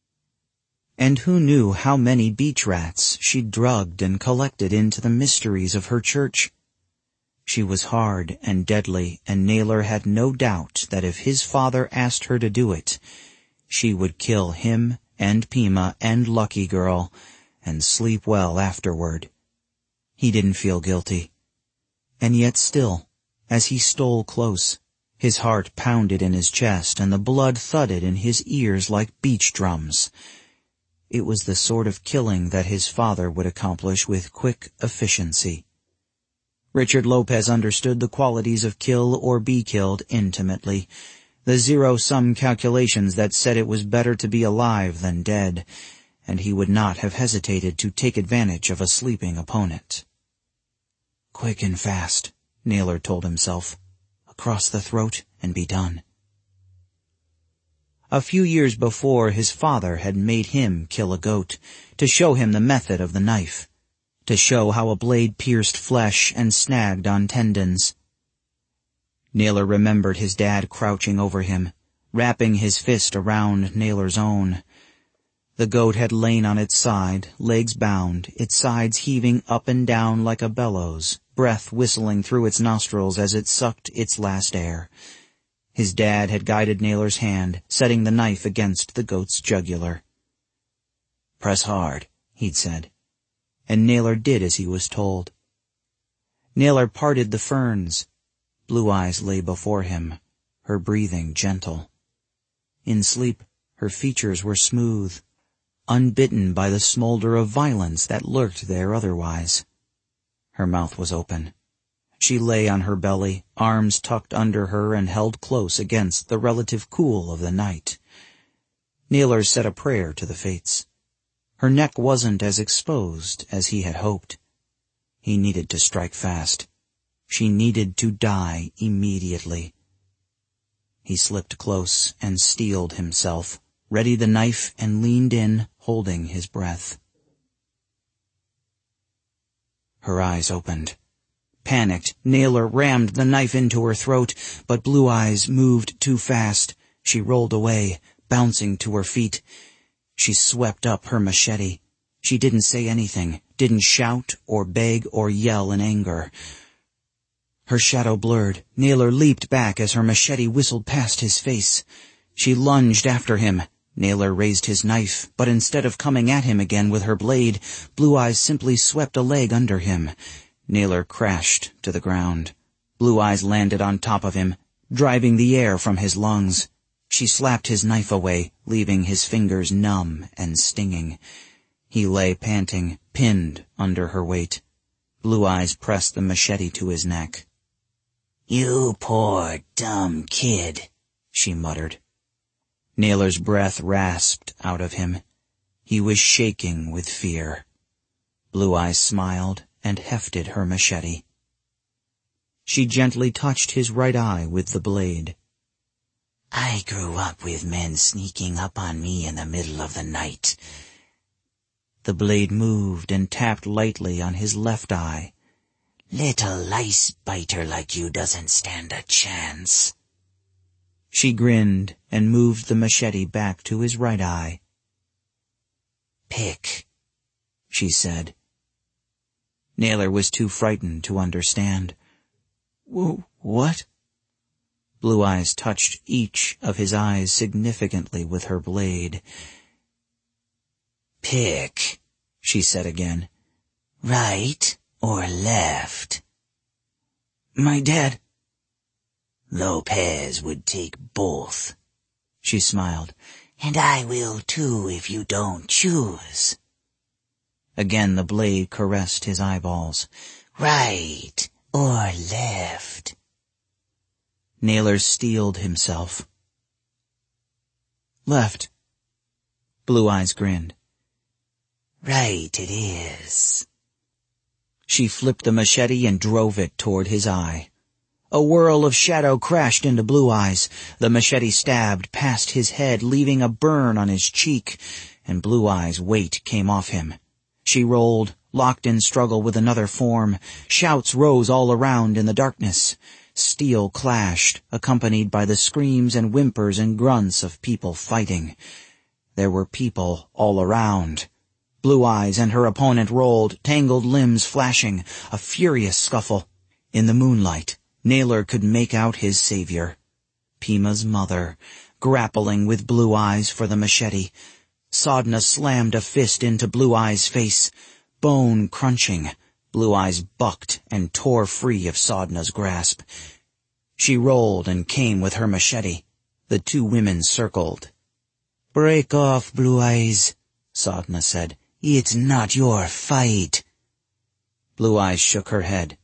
And who knew how many beach rats she'd drugged and collected into the mysteries of her church? She was hard and deadly, and Naylor had no doubt that if his father asked her to do it, she would kill him and Pima and Lucky Girl and sleep well afterward. He didn't feel guilty. And yet still, as he stole close, his heart pounded in his chest and the blood thudded in his ears like beach drums. It was the sort of killing that his father would accomplish with quick efficiency. Richard Lopez understood the qualities of kill or be killed intimately, the zero-sum calculations that said it was better to be alive than dead, and he would not have hesitated to take advantage of a sleeping opponent. Quick and fast, Naylor told himself, across the throat and be done. A few years before, his father had made him kill a goat, to show him the method of the knife, to show how a blade pierced flesh and snagged on tendons. Naylor remembered his dad crouching over him, wrapping his fist around Naylor's own. The goat had lain on its side, legs bound, its sides heaving up and down like a bellows, breath whistling through its nostrils as it sucked its last air. His dad had guided Naylor's hand, setting the knife against the goat's jugular. "Press hard," he'd said, and Naylor did as he was told. Naylor parted the ferns. Blue Eyes lay before him, her breathing gentle. In sleep, her features were smooth, unbitten by the smolder of violence that lurked there otherwise. Her mouth was open. She lay on her belly, arms tucked under her and held close against the relative cool of the night. Naylor said a prayer to the fates. Her neck wasn't as exposed as he had hoped. He needed to strike fast. She needed to die immediately. He slipped close and steeled himself, readied the knife and leaned in, holding his breath. Her eyes opened. Panicked, Naylor rammed the knife into her throat, but Blue Eyes moved too fast. She rolled away, bouncing to her feet. She swept up her machete. She didn't say anything, didn't shout or beg or yell in anger. Her shadow blurred. Naylor leaped back as her machete whistled past his face. She lunged after him. Naylor raised his knife, but instead of coming at him again with her blade, Blue Eyes simply swept a leg under him. Naylor crashed to the ground. Blue Eyes landed on top of him, driving the air from his lungs. She slapped his knife away, leaving his fingers numb and stinging. He lay panting, pinned under her weight. Blue Eyes pressed the machete to his neck. "You poor, dumb kid," she muttered. Naylor's breath rasped out of him. He was shaking with fear. Blue Eyes smiled and hefted her machete. She gently touched his right eye with the blade. "I grew up with men sneaking up on me in the middle of the night." The blade moved and tapped lightly on his left eye. "Little lice biter like you doesn't stand a chance." She grinned and moved the machete back to his right eye. "Pick," she said. Naylor was too frightened to understand. What? Blue Eyes touched each of his eyes significantly with her blade. "Pick," she said again. "Right or left?" "My dad." "Lopez would take both," she smiled. "And I will too if you don't choose." Again the blade caressed his eyeballs. "Right or left?" Naylor steeled himself. "Left." Blue Eyes grinned. "Right it is." She flipped the machete and drove it toward his eye. A whirl of shadow crashed into Blue Eyes. The machete stabbed past his head, leaving a burn on his cheek, and Blue Eyes' weight came off him. She rolled, locked in struggle with another form. Shouts rose all around in the darkness. Steel clashed, accompanied by the screams and whimpers and grunts of people fighting. There were people all around. Blue Eyes and her opponent rolled, tangled limbs flashing, a furious scuffle. In the moonlight, Naylor could make out his savior, Pima's mother, grappling with Blue Eyes for the machete. Sadna slammed a fist into Blue Eyes' face. Bone crunching, Blue Eyes bucked and tore free of Sadna's grasp. She rolled and came with her machete. The two women circled. "Break off, Blue Eyes," Sadna said. "It's not your fight." Blue Eyes shook her head.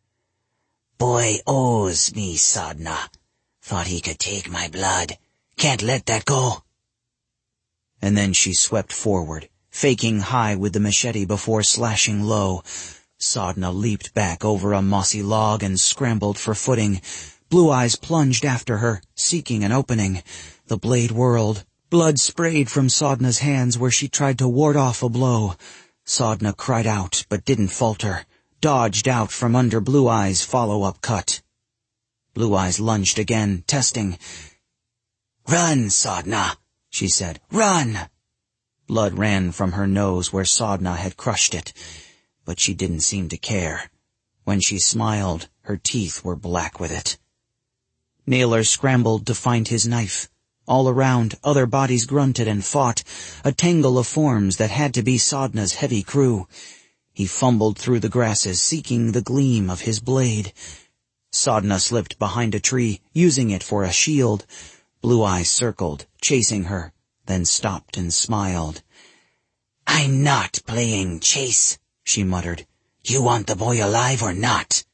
"Boy owes me, Sadna. Thought he could take my blood. Can't let that go." And then she swept forward, faking high with the machete before slashing low. Sadna leaped back over a mossy log and scrambled for footing. Blue Eyes plunged after her, seeking an opening. The blade whirled. Blood sprayed from Sadna's hands where she tried to ward off a blow. Sadna cried out, but didn't falter, dodged out from under Blue Eyes' follow-up cut. Blue Eyes lunged again, testing. "Run, Sadna," she said. "Run!" Blood ran from her nose where Sadna had crushed it, but she didn't seem to care. When she smiled, her teeth were black with it. Naylor scrambled to find his knife. All around, other bodies grunted and fought, a tangle of forms that had to be Sadna's heavy crew. He fumbled through the grasses, seeking the gleam of his blade. Sadna slipped behind a tree, using it for a shield. Blue Eyes circled, chasing her, then stopped and smiled. "I'm not playing chase," she muttered. "You want the boy alive or not?"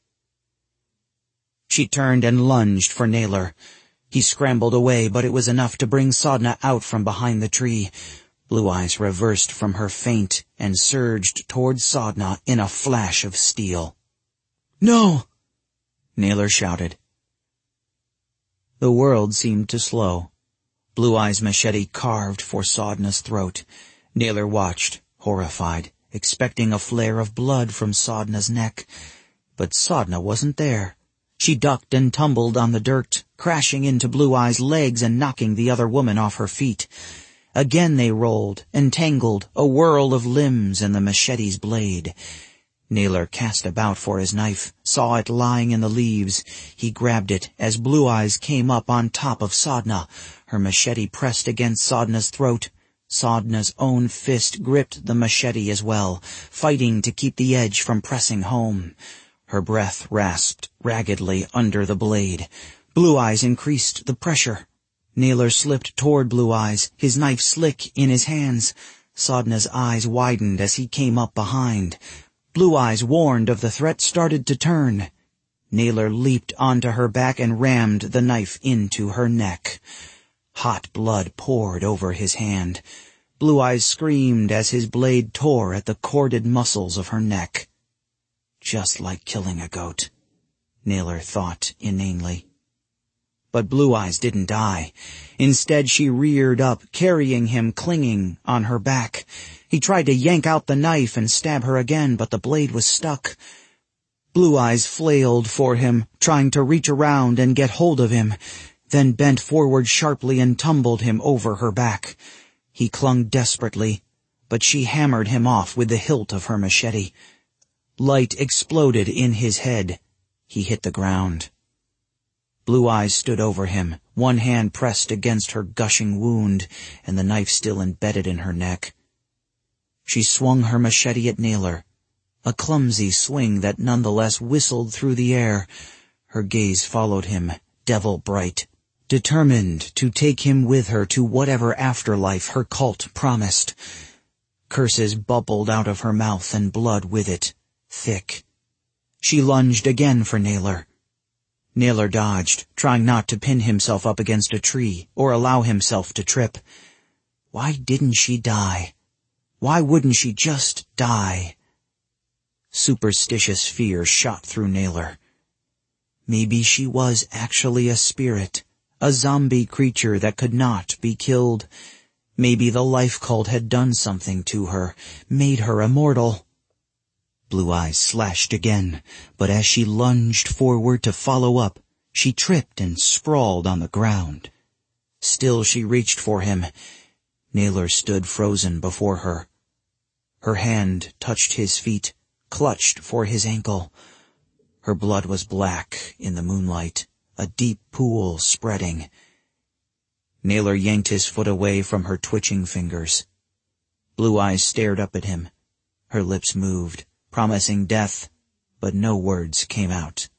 She turned and lunged for Naylor. He scrambled away, but it was enough to bring Sadna out from behind the tree. Blue Eyes reversed from her feint and surged toward Sadna in a flash of steel. "No!" Naylor shouted. The world seemed to slow. Blue Eyes' machete carved for Sadna's throat. Naylor watched, horrified, expecting a flare of blood from Sadna's neck. But Sadna wasn't there. She ducked and tumbled on the dirt, crashing into Blue Eyes' legs and knocking the other woman off her feet. Again they rolled, entangled, a whirl of limbs and the machete's blade. Naylor cast about for his knife, saw it lying in the leaves. He grabbed it as Blue Eyes came up on top of Sodna. Her machete pressed against Sodna's throat. Sodna's own fist gripped the machete as well, fighting to keep the edge from pressing home. Her breath rasped raggedly under the blade. Blue Eyes increased the pressure. Naylor slipped toward Blue Eyes, his knife slick in his hands. Sodna's eyes widened as he came up behind. Blue Eyes, warned of the threat, started to turn. Naylor leaped onto her back and rammed the knife into her neck. Hot blood poured over his hand. Blue Eyes screamed as his blade tore at the corded muscles of her neck. Just like killing a goat, Naylor thought inanely. But Blue Eyes didn't die. Instead, she reared up, carrying him clinging on her back. He tried to yank out the knife and stab her again, but the blade was stuck. Blue Eyes flailed for him, trying to reach around and get hold of him, then bent forward sharply and tumbled him over her back. He clung desperately, but she hammered him off with the hilt of her machete. Light exploded in his head. He hit the ground. Blue Eyes stood over him, one hand pressed against her gushing wound, and the knife still embedded in her neck. She swung her machete at Naylor, a clumsy swing that nonetheless whistled through the air. Her gaze followed him, devil-bright, determined to take him with her to whatever afterlife her cult promised. Curses bubbled out of her mouth and blood with it, thick. She lunged again for Naylor. Naylor dodged, trying not to pin himself up against a tree or allow himself to trip. Why didn't she die? Why wouldn't she just die? Superstitious fear shot through Naylor. Maybe she was actually a spirit, a zombie creature that could not be killed. Maybe the life cult had done something to her, made her immortal. Blue Eyes slashed again, but as she lunged forward to follow up, she tripped and sprawled on the ground. Still she reached for him. Naylor stood frozen before her. Her hand touched his feet, clutched for his ankle. Her blood was black in the moonlight, a deep pool spreading. Naylor yanked his foot away from her twitching fingers. Blue Eyes stared up at him. Her lips moved, promising death, but no words came out.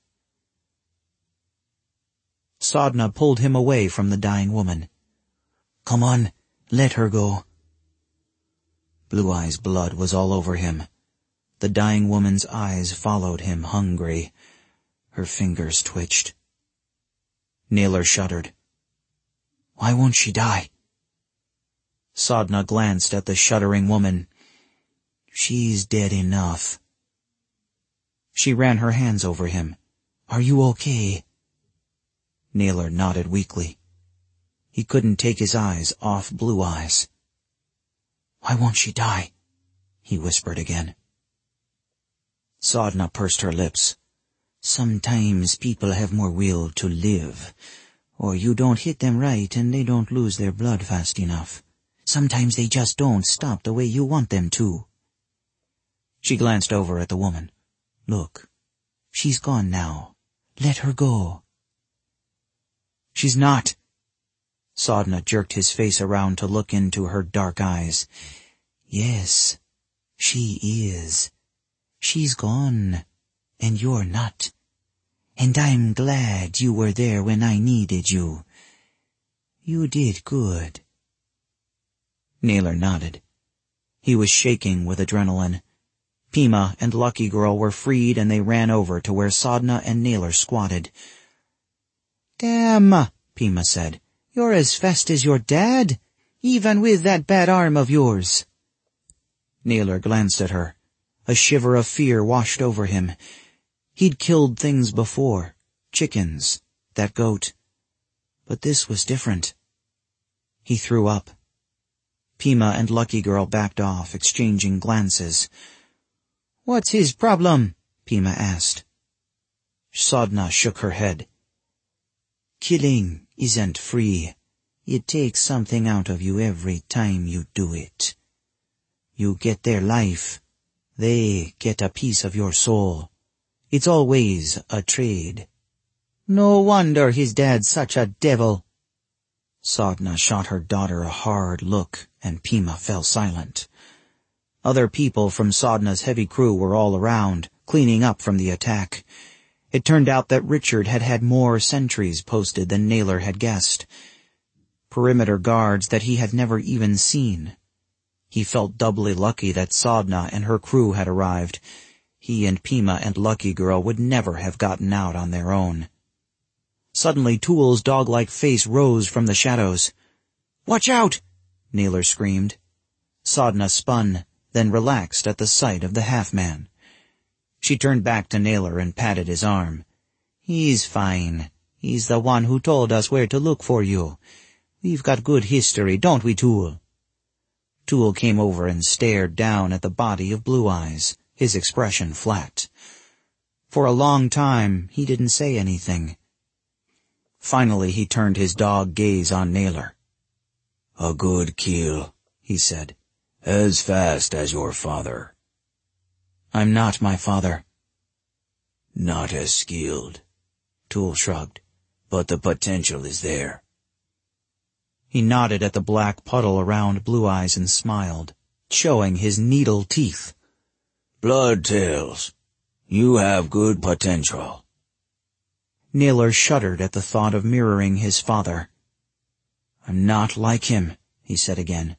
Sodna pulled him away from the dying woman. "Come on, let her go." Blue Eyes' blood was all over him. The dying woman's eyes followed him, hungry. Her fingers twitched. Naylor shuddered. "Why won't she die?" Sodna glanced at the shuddering woman. "She's dead enough." She ran her hands over him. "Are you okay?" Naylor nodded weakly. He couldn't take his eyes off Blue Eyes. "Why won't she die?" he whispered again. Sodna pursed her lips. "Sometimes people have more will to live, or you don't hit them right and they don't lose their blood fast enough. Sometimes they just don't stop the way you want them to." She glanced over at the woman. "Look, she's gone now. Let her go." "She's not." Sodna jerked his face around to look into her dark eyes. "Yes, she is. She's gone, and you're not. And I'm glad you were there when I needed you. You did good." Naylor nodded. He was shaking with adrenaline. Pima and Lucky Girl were freed and they ran over to where Sodna and Naylor squatted. "Damn," Pima said. "You're as fast as your dad, even with that bad arm of yours." Naylor glanced at her. A shiver of fear washed over him. He'd killed things before, chickens, that goat. But this was different. He threw up. Pima and Lucky Girl backed off, exchanging glances. "What's his problem?" Pima asked. Sodna shook her head. "Killing isn't free. It takes something out of you every time you do it. You get their life, They get a piece of your soul. It's always a trade. No wonder his dad's such a devil. Sadhna shot her daughter a hard look, and Pima fell silent. Other people from Sadhna's heavy crew were all around, cleaning up from the attack. It turned out that Richard had had more sentries posted than Naylor had guessed. Perimeter guards that he had never even seen. He felt doubly lucky that Sadhna and her crew had arrived. He and Pima and Lucky Girl would never have gotten out on their own. Suddenly Tool's dog-like face rose from the shadows. "Watch out!" Naylor screamed. Sadhna spun, then relaxed at the sight of the half-man. She turned back to Naylor and patted his arm. "He's fine. He's the one who told us where to look for you. We've got good history, don't we, Tool?" Tool came over and stared down at the body of Blue Eyes, his expression flat. For a long time, he didn't say anything. Finally, he turned his dog gaze on Naylor. "A good kill," he said. "As fast as your father." "I'm not my father." "Not as skilled," Tool shrugged, "but the potential is there." He nodded at the black puddle around Blue Eyes and smiled, showing his needle teeth. "Bloodtails, you have good potential." Naylor shuddered at the thought of mirroring his father. "I'm not like him," he said again.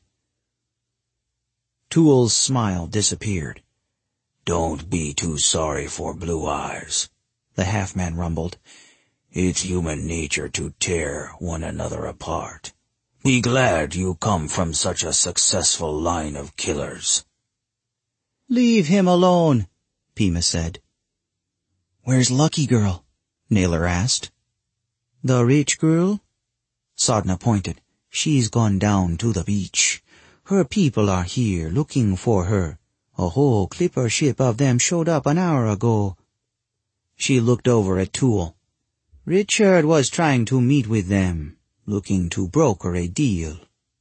Tool's smile disappeared. "Don't be too sorry for Blue Eyes," the half-man rumbled. "It's human nature to tear one another apart. Be glad you come from such a successful line of killers." "Leave him alone," Pima said. "Where's Lucky Girl?" Naylor asked. "The rich girl?" Sadhna pointed. "She's gone down to the beach. Her people are here looking for her. A whole clipper ship of them showed up an hour ago." She looked over at Tool. "Richard was trying to meet with them, looking to broker a deal."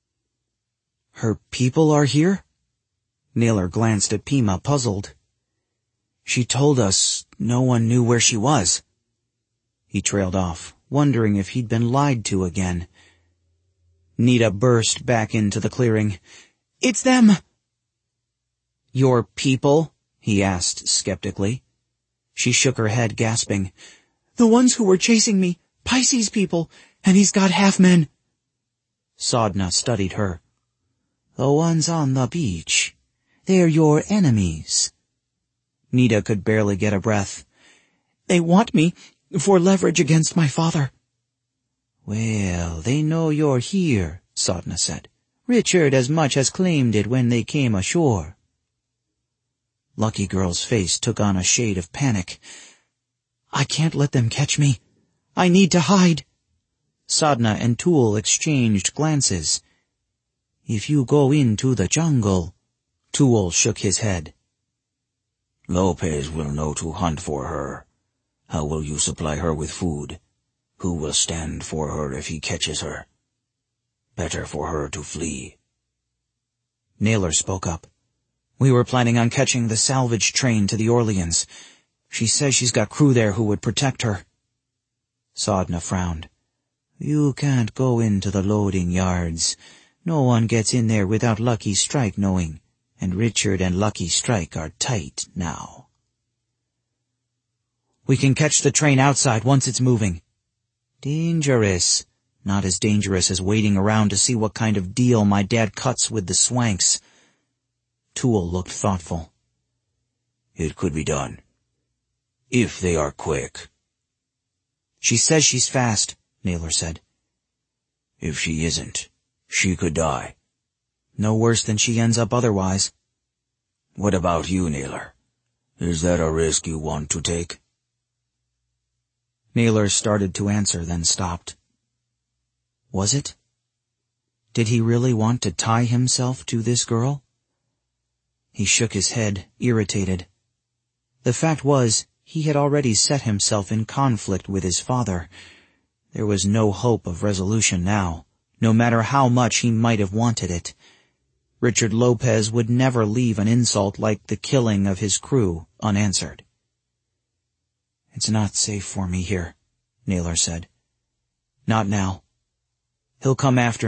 "Her people are here?" Naylor glanced at Pima, puzzled. "She told us no one knew where she was." He trailed off, wondering if he'd been lied to again. Nita burst back into the clearing. "It's them!" "Your people?" he asked skeptically. She shook her head, gasping. "The ones who were chasing me, Pisces people, and he's got half-men." Sadhna studied her. "The ones on the beach. They're your enemies." Nita could barely get a breath. "They want me for leverage against my father." "Well, they know you're here," Sadhna said. "Richard as much as claimed it when they came ashore." Lucky Girl's face took on a shade of panic. "I can't let them catch me. I need to hide." Sadhna and Tool exchanged glances. "If you go into the jungle—" Tool shook his head. "Lopez will know to hunt for her. How will you supply her with food? Who will stand for her if he catches her? Better for her to flee." Naylor spoke up. "We were planning on catching the salvage train to the Orleans. She says she's got crew there who would protect her." Sadhna frowned. "You can't go into the loading yards. No one gets in there without Lucky Strike knowing, and Richard and Lucky Strike are tight now." "We can catch the train outside once it's moving." "Dangerous. Not as dangerous as waiting around to see what kind of deal my dad cuts with the Swanks." Tool looked thoughtful. "It could be done. If they are quick." "She says she's fast," Naylor said. "If she isn't, she could die." "No worse than she ends up otherwise." "What about you, Naylor? Is that a risk you want to take?" Naylor started to answer, then stopped. Was it? Did he really want to tie himself to this girl? He shook his head, irritated. The fact was, he had already set himself in conflict with his father. There was no hope of resolution now, no matter how much he might have wanted it. Richard Lopez would never leave an insult like the killing of his crew unanswered. "It's not safe for me here," Naylor said. "Not now. He'll come after